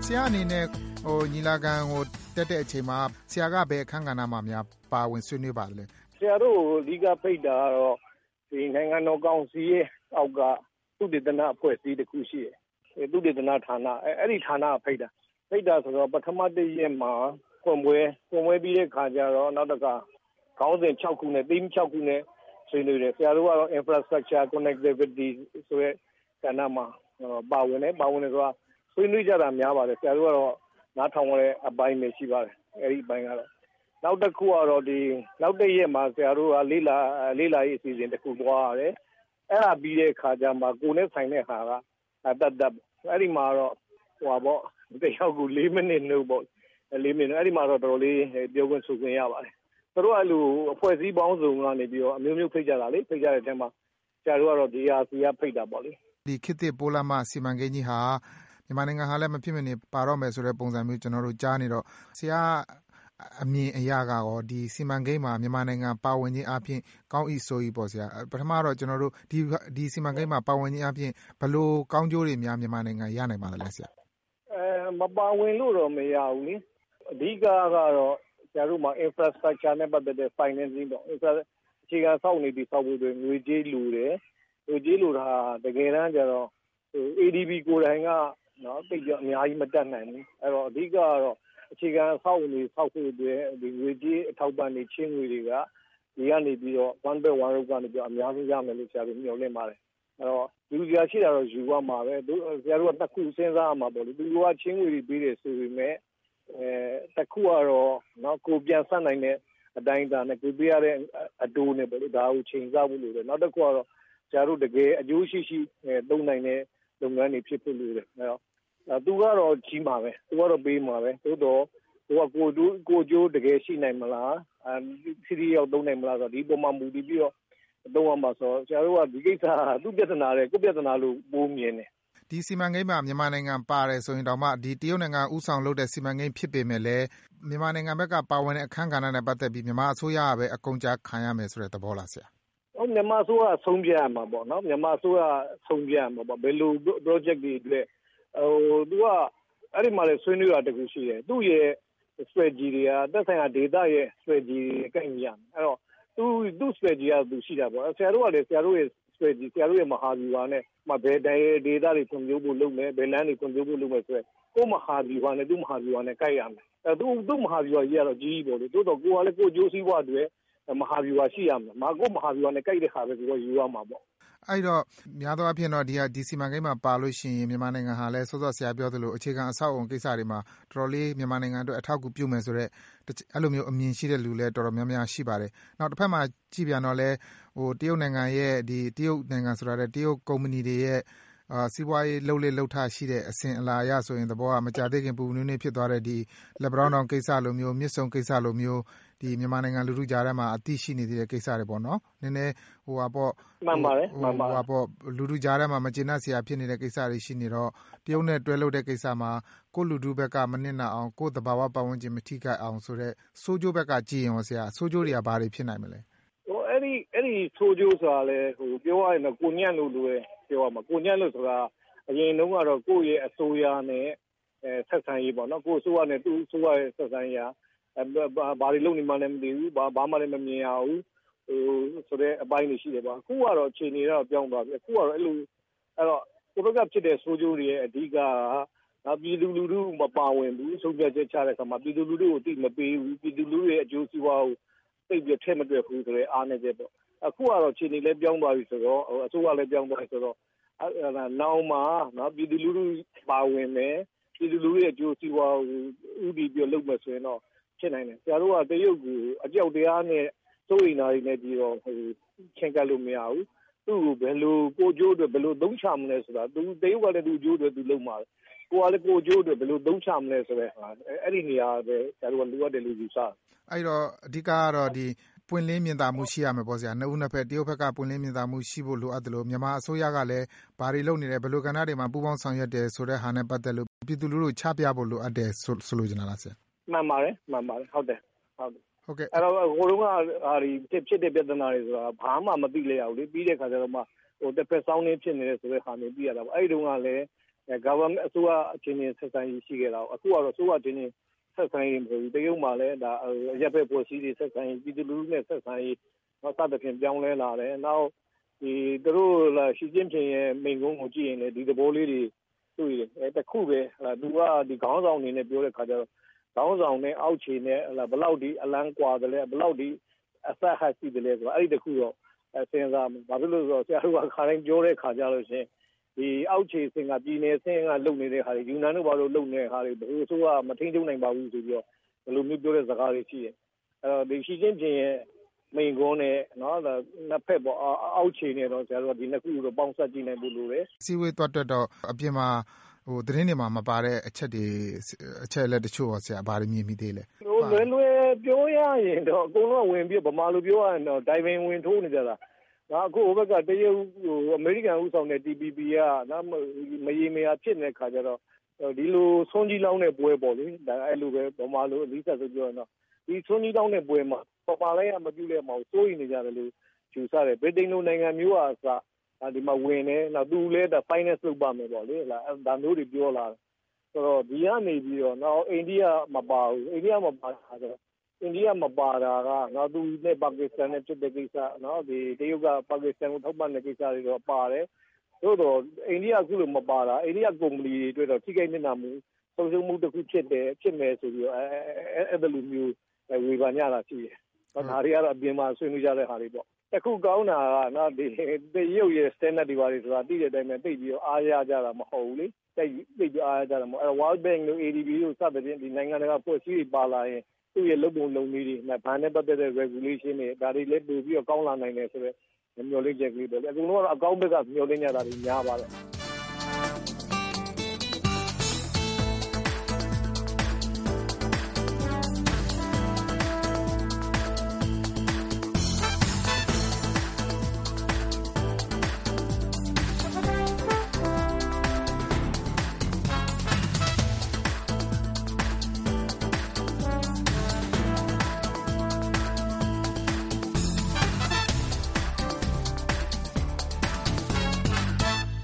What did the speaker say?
ရာအနေနဲ့ညီလာခံကိုတက်တဲ့အချိန်မှာဆရာကဘယ်အခန်းကဏ္ဍမှာများပါဝင်ဆွေးနွေးပါလဲဆရာတို့အဓိကဖိတ်တာကတော့ဒီနိုင်ငံတော်ကောင်စီရဲ့အောက်ကသုတေသနအဖွဲ့အစည်းတစ်ခုရှိတယ်သုတေသနဌာနအဲ့ဒီဌာနကဖိတ်တာဆိုတော့ပထမတစ်ရက်မှာဖွင့်ပွဲပြီးတဲ့ခါကျတော့နောက်တစ်ခါခေါင်းစဉ်6ခုနဲ့ theme 6ခုနဲ့ဆွေးနွေးတယ်ဆရာတို့ကတော့ infrastructure connectivity ဆိုတဲ့ကဏ္ဍမှာပါဝင်တယ်ဆိုတာဆွေးနွေးကြတာများပါတယ်ဆရာတို့ကတော့နားထောင်ရတဲ့အပိုင်းပဲရှိပါတယ်အဲ့ဒီအပိုင်းကတော့နောက်တစ်ခုကတော့ဒီနောက်တစ်ရက်မှာဆရာတို့ကလေးလာရေးအစီအစဉ်တစ်ခုသွားရတယ်အဲ့ဒါပြီးတဲ့ခါကျမှကိုယ်နဲ့ဆိုင်တဲ့ဟာကတတ်အဲ့ဒီမှာတော့တယောက်ကို4မိနစ်နှုတ်ပေါ့4မိနစ်အဲ့ဒီမှာတော့တော်တော်လေးပြောခွင့်ဆိုခွင့်ရပါတယ်သူတို့အဲ့လိုအဖွဲ့အစည်းပေါင်းစုံကနေပြီးတော့အမျိုးမျိုးဖိတ်ကြတာလေဖိတ်ကြတဲ့အချိန်မှာဆရာတို့ကတော့ DRC ကဖိတ်တာပေါ့လေဒီခေတ်သစ်ပိုးလမ်းမစီမံကိန်းကြီးဟာမြန်မာနိုင်ငံဟာလည်းမဖြစ်မနေပါတော့မယ်ဆိုတဲ့ပုံစံမျိုးကျွန်တော်တို့ကြားနေတော့ဆရာအမြင်အရကရောဒီစီမံကိန်းမှာမြန်မာနိုင်ငံပါဝင်ခြင်းအပြင်ကောင်းဤဆိုဤပေါ့ဆရာပထမတော့ကျွန်တော်တို့ဒီစီမံကိန်းမှာပါဝင်ခြင်းအပြင်ဘယ်လိုကောင်းကျိုးတွေများမြန်မာနိုင်ငံရနိုင်ပါသလဲဆရာမပါဝင်လို့တော့မရဘူးလေအဓိကကတော့ဆရာတို့မှာ infrastructure နဲ့ပတ်သက်တဲ့ financing ပေါ့အခြေခံစောင့်နေပြီးစောက်ဖို့တွေငွေကြေးလိုတယ်ငွေကြေးလိုတာတကယ်တမ်းကျတော့ADB ကိုယ်တိုင်ကနော်တိတ်ကြအများကြီးမတက်နိုင်ဘူးအဲ့တော့အဓိကကတော့အခြေခံစောက်နေစောက်ဖို့တွေဒီငွေကြေးအထောက်ပံ့နေချင်းငွေတွေကဒီကနေပြီးတော့ one by one လောက်ကနေပြီးအများကြီးရမယ်လို့ဆရာတို့မျှော်လင့်ပါတယ်အဲ့တော့ယူစရာရှိတာတော့ယူရမှာပဲဆရာတို့ကတစ်ခုစဉ်းစားရမှာပေါ့လေသူကချင်းငွေတွေပေးတယ်ဆိုပေမဲ့တစ်ခုကတော့နော်ကိုပြန်ဆက်နိုင်တဲ့အတိုင်းအတာနဲ့ကိုပေးရတဲ့အတိုးနဲ့ပေါ့လေဒါကိုချိန်စားဖို့လိုတယ်နောက်တစ်ခုကတော့ဆရာတို့တကယ်အကျိုးရှိသုံးနိုင်တဲ့လုပ်ငန်းတွေဖြစ်ဖို့လိုတယ်အဲ့တော့သူကတော့ကြီးမှာပဲသူကတော့ပေးမှာပဲသို့တော့ကိုကျိုးတကယ်ရှိနိုင်မလားစီရီရောက်သုံးနိုင်မလားဆိုတော့ဒီပုံမှန်မူတည်ပြီးတော့သုံးရမှာဆိုဆရာတို့ကဒီကိစ္စသူ့ပြဿနာတွေကိုပြဿနာလို့ပိုးမြင်တယ်ဒီစီမံကိန်းမှာမြန်မာနိုင်ငံပါတယ်ဆိုရင်တောင်မှဒီတရုတ်နိုင်ငံဥဆောင်လုပ်တဲ့စီမံကိန်းဖြစ်ပေမဲ့လည်းမြန်မာနိုင်ငံဘက်ကပါဝင်တဲ့အခန်းကဏ္ဍနဲ့ပတ်သက်ပြီးမြန်မာအစိုးရကပဲအကုန်ကြခံရမယ်ဆိုတဲ့သဘောလားဆရာမြန်မာအစိုးရဆုံးဖြတ်ရမှာပေါ့နော်မြန်မာအစိုးရဆုံးဖြတ်ရမှာပေါ့ဘယ်လို project တွေအတွက်သူကအဲ့ဒီမှာလည်းဆွေးနွေးတာတခုရှိတယ်သူ့ရဲ့ strategy တွေကသက်ဆိုင်ရာ data ရဲ့ strategy တွေကိုက်ညီရမယ်အဲ့တော့သူ့ strategy ကသူရှိတာပေါ့ဆရာတို့ကလည်းဆရာတို့ရဲ့ strategy ဆရာတို့ရဲ့မဟာဗျူဟာနဲ့ဘယ် data တွေဖွံ့ဖြိုးဖို့လုပ်မယ်ဘယ်လမ်းတွေဖွံ့ဖြိုးဖို့လုပ်မယ်ဆိုတော့ကိုမဟာဗျူဟာနဲ့သူ့မဟာဗျူဟာနဲ့ကိုက်ရမယ်သူ့မဟာဗျူဟာကြီးကတော့ကြီးပေါ့လေတိုးတော့ကိုကလည်းကိုအကျိုးစီးပွားတွေမဟာဗျူဟာရှိရမယ်ကိုမဟာဗျူဟာနဲ့ကိုက်တဲ့ခါပဲဆိုတော့ယူရမှာပေါ့အဲ့တော့များသောအားဖြင့်တော့ဒီစီမံကိန်းမှာပါလို့ရှိရင်မြန်မာနိုင်ငံဟာလည်းစောစောဆရာပြောသလိုအခြေခံအဆောက်အအုံကိစ္စတွေမှာတော်တော်လေးမြန်မာနိုင်ငံအတွက်အထောက်အကူပြုမယ်ဆိုတော့အဲ့လိုမျိုးအမြင်ရှိတဲ့လူလည်းတော်တော်များများရှိပါတယ်နောက်တစ်ဖက်မှာကြည့်ပြန်တော့လဲတရုတ်နိုင်ငံရဲ့တရုတ်နိုင်ငံဆိုတာတရုတ်ကုမ္ပဏီတွေရဲ့စီးပွားရေးလှုပ်ထရှိတဲ့အစဉ်အလာအရဆိုရင်သဘောကမကြသေးခင်ပူနွေးနေဖြစ်သွားတဲ့ဒီလက်ဘရောင်းတောင်ကိစ္စလိုမျိုးမြစ်ဆုံကိစ္စလိုမျိုးဒီမြန်မာနိုင်ငံလူထုကြားထဲမှာအသိရှိနေသေးတဲ့ကိစ္စတွေပေါ့နော်နည်းနည်းမှန်ပါတယ်လူထုကြားထဲမှာမကျေနပ်စရာဖြစ်နေတဲ့ကိစ္စတွေရှိနေတော့တရုတ်နဲ့တွဲလုပ်တဲ့ကိစ္စမှာကိုလူထုဘက်ကမနစ်နာအောင်ကိုသဘာဝပတ်ဝန်းကျင်မထိခိုက်အောင်ဆိုတော့ဆိုးကျိုးဘက်ကကြည့်ရင်ဆရာဆိုးကျိုးတွေကဘာတွေဖြစ်နိုင်မလဲအဲ့ဒီဆိုးကျိုးဆိုတာလဲပြောရရင်ကိုညံ့လို့လိုပြောရမှာကိုညံ့လို့ဆိုတာအရင်တုန်းကတော့ကိုယ့်ရဲ့အစိုးရနဲ့ဆက်ဆံရေးပေါ့နော်ကိုယ့်အစိုးရနဲ့သူ့အစိုးရရဲ့ဆက်ဆံရေးဘာတွေလုပ်နေမှလည်းမသိဘူးဘာမှလည်းမမြင်ရဘူးဆိုတဲ့အပိုင်းတွေရှိတယ်ပေါ့အခုကတော့အခြေအနေတော့ပြောင်းသွားပြီအခုကတော့အဲ့တော့ကိုဘက်ကဖြစ်တဲ့ဆိုးကျိုးတွေရဲ့အဓိကပြည်သူလူထုမပါဝင်ဘူးဆုံးဖြတ်ချက်ချတဲ့အခါမှာပြည်သူလူထုကိုအသိမပေးဘူးပြည်သူလူထုရဲ့အကျိုးစီးပွားကိုသိပြီးထည့်မတွက်ဘူးဆိုတဲ့အားနည်းချက်ပေါ့အခုကတော့အခြေအနေလည်းပြောင်းသွားပြီဆိုတော့အစိုးရလည်းပြောင်းသွားပြီဆိုတော့နောက်မှာပြည်သူလူထုပါဝင်မယ်ပြည်သူလူထုရဲ့အကျိုးစီးပွားကိုဥတည်ပြီးလုပ်မယ်ဆိုရင်တော့ဖြစ်နိုင်တယ်ဆရာတို့ကတရုတ်ကိုအကြောက်တရားနဲ့စိုးရိမ်တာတွေနဲ့ပြီးတော့ချင်းကပ်လို့မရဘူးသူ့ကိုဘယ်လိုကိုကျိုးအတွက်ဘယ်လိုသုံးချမလဲဆိုတာသူတရုတ်ကလည်းသူ့အကျိုးအတွက်သူလုပ်မှာကိုကလည်းကိုကျိုးအတွက်ဘယ်လိုသုံးချမလဲဆိုတဲ့အဲ့ဒီနေရာပဲဆရာတို့ကလိုအပ်တယ်လို့ယူဆတယ်အဲ့တော့အဓိကကတော့ဒီပွင့်လင်းမြင်သာမှုရှိရမယ်ပေါ့ဆရာနှစ်ဦးနှစ်ဖက်တရုတ်ဘက်ကပွင့်လင်းမြင်သာမှုရှိဖို့လိုအပ်တယ်လို့မြန်မာအစိုးရကလည်းဘာတွေလုပ်နေတယ်ဘယ်လိုကဏ္ဍတွေမှာပူးပေါင်းဆောင်ရွက်တယ်ဆိုတဲ့ဟာနဲ့ပတ်သက်လို့ပြည်သူလူထုချပြဖို့လိုအပ်တယ်ဆိုလိုချင်တာလားဆရာမှန်ပါတယ်ဟုတ်တယ်အဲ့တော့ဟိုတုန်းကဖြစ်တဲ့ပြဿနာတွေဆိုတာဘာမှမသိလဲရဘူးလေပြီးတဲ့ခါကျတော့မှတစ်ဖက်ဆောင်းနေဖြစ်နေတယ်ဆိုတဲ့ဟာမျိုးသိရတာပေါ့အဲ့ဒီတုန်းကလည်း government အစိုးရအချင်းချင်းဆက်ဆံရေးရှိခဲ့တာအခုကတော့အစိုးရအချင်းချင်းဆက်ဆံရေးမဟုတ်ဘူးတရုတ်မှာလည်းဒါရပ်ဘက်ပေါ်စည်းတွေဆက်ဆံရေးပြည်သူလူထုနဲ့ဆက်ဆံရေးစသဖြင့်ပြောင်းလဲလာတယ်နောက်ဒီသူတို့ရှီကျင်းဖျင်ရဲ့မိန့်ခွန်းကိုကြည့်ရင်လည်းဒီသဘောလေးတွေတွေ့တယ်တခုပဲသူကဒီခေါင်းဆောင်အနေနဲ့ပြောတဲ့ခါကျတော့ခေါင်းဆောင်နဲ့အောက်ခြေနဲ့ဘယ်လောက်ဒီအလန်းကွာတယ်လဲဘယ်လောက်ဒီအဆက်ဟပ်ရှိတယ်လဲဆိုတော့အဲ့ဒီတခုတော့စဉ်းစားမယ်ဘာဖြစ်လို့ဆိုတော့ဆရာတို့ကခါတိုင်းပြောတဲ့ခါကြလို့ရှင်ဒီအောက်ခြေစင်ကပြည်နယ်စင်ကလုံနေတဲ့ခါတွေယူနန်တို့ဘာလို့လုံနေတဲ့ခါတွေဘယ်လိုဆိုကမထိန်ချုံနိုင်ပါဘူးဆိုပြီးတော့ဘယ်လိုမျိုးပြောတဲ့စကားတွေရှိတယ်အဲ့တော့ဒီရှီကျင်းဖျင်ရဲ့မိန်ကွန်းနဲ့နော်နှစ်ဖက်ပေါ့အောက်ခြေနဲ့တော့ဆရာတို့ဒီနှစ်ခုတော့ပေါင်းစပ်ကြည့်နိုင်ဖို့လိုတယ်စီဝေးတွတ်တော့အပြင်မှာသတင်းတွေမှာမပါတဲ့အချက်လက်တချို့ရောဆရာဘာတွေမြင်မိသေးလဲလွယ်ပြောရရင်တော့အကုန်လုံးဝင်ပြီးဗမာလိုပြောရရင်တော့ဒိုင်ဗင်ဝင်ထိုးနေကြတာအခုဟိုဘက်ကတရုတ်အမေရိကန်ဥဆောင်တဲ့ TPP ကနော်မရေမရာဖြစ်နေတဲ့ခါကျတော့ဒီလိုဆွန်ကြီးလောင်းတဲ့ပွဲပေါ့လေဒါအဲ့လိုပဲဗမာလိုအလေးဆက်ဆိုပြောရင်တော့ဒီဆွန်ကြီးလောင်းတဲ့ပွဲမှာပမာလိုက်ရမပြုလဲမအောင်စိုးရိမ်နေကြတယ်လို့ယူဆတယ်ဗြိတိန်လိုနိုင်ငံမျိုးအစားဒီမှာဝင်နေနောက်သူလည်းဒါ finance လုပ်ပါမယ်ပေါ့လေဒါမျိုးတွေပြောလာတယ်ဆိုတော့ဒီကနေပြီးတော့နောက်အိန္ဒိယမပါဘူးအိန္ဒိယမပါတာဆိုအိန္ဒိယမပါတာကနောက်သူနဲ့ပါကစ္စတန်နဲ့ဖြစ်တဲ့ကိစ္စနော်ဒီတရုတ်ကပါကစ္စတန်ကိုထောက်ပံ့တဲ့ကိစ္စတွေတော့ပါတယ်သို့တော့အိန္ဒိယအခုလိုမပါတာအိန္ဒိယကုမ္ပဏီတွေအတွက်တော့ထိခိုက်နေတာမျိုးဆုံးရှုံးမှုတစ်ခုဖြစ်မယ်ဆိုပြီးတော့အဲ့လိုမျိုးဝေဖန်ကြတာရှိတယ်ဒါတွေကတော့အပြင်မှာဆွေးနွေးကြတဲ့ဟာတွေပေါ့တခုကောင်းတာကနော်ဒီရုပ်ရဲ့ standard တွေပါတွေဆိုတာသိတဲ့အတိုင်းပဲသိပြီးတော့အားရကြတာမဟုတ်ဘူးလေသိပြီးအားရကြတာမဟုတ်အဲ့ World Bank တို့ ADB တို့စသဖြင့်ဒီနိုင်ငံတကာဖွဲ့စည်းတွေပါလာရင်သူ့ရဲ့လုပ်ပုံလုပ်နည်းတွေဘာနဲ့ပတ်သက်တဲ့ regulation တွေဒါတွေလည်းပို့ပြီးတော့ကောင်းလာနိုင်တယ်ဆိုတော့မျှော်လင့်ချက်ကလေးပဲအကုန်လုံးကတော့အကောင်းဘက်ကမျှော်လင့်ကြတာတွေများပါတယ်